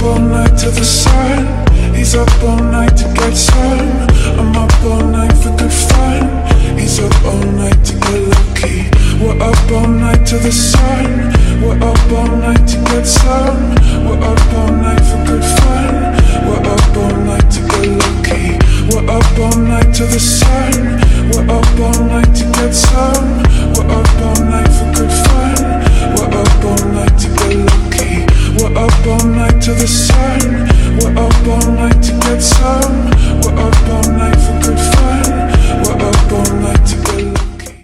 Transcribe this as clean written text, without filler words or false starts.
all night to the sun. He's up all night to get some. I'm up all night for good fun. He's up all night to get lucky. We're up all night to the sun. We're up all night to get some. We're up all night for good fun. We're up all night to get lucky. We're up all night to the sun. We're up all night to get some. We're up all night for good fun. We're up all night to get lucky. We're up all night to the sun. We're up all night to get some. We're up all night for